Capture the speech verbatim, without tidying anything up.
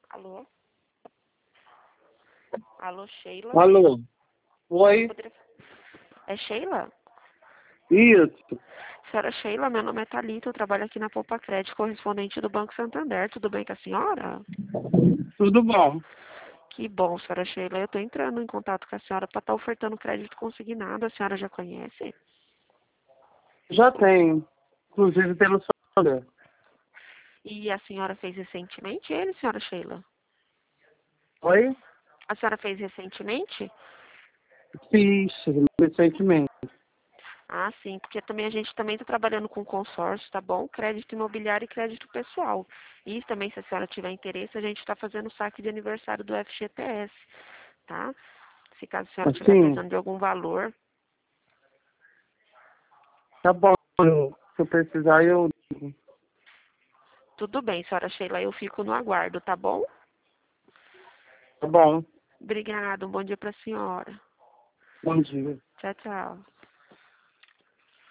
Alô? Alô, Sheila? Alô? Oi? Poderia- É Sheila? Isso. Senhora Sheila, meu nome é Thalita, eu trabalho aqui na Poupa Crédito, correspondente do Banco Santander. Tudo bem com a senhora? Tudo bom? Que bom, senhora Sheila. Eu estou entrando em contato com a senhora para estar ofertando crédito consignado. A senhora já conhece? Já tenho. Inclusive pelo celular. E a senhora fez recentemente ele, senhora Sheila? Oi? A senhora fez recentemente? Fiz recentemente. Ah, sim, porque também a gente também está trabalhando com consórcio, tá bom? Crédito imobiliário e crédito pessoal. E também, se a senhora tiver interesse, a gente está fazendo o saque de aniversário do F G T S, tá? Se caso a senhora estiver Assim, precisando de algum valor, tá bom. Eu- Se eu precisar, eu... tudo bem, senhora Sheila, eu fico no aguardo, tá bom? Tá bom. Obrigada, um bom dia para a senhora. Bom dia. Tchau, tchau.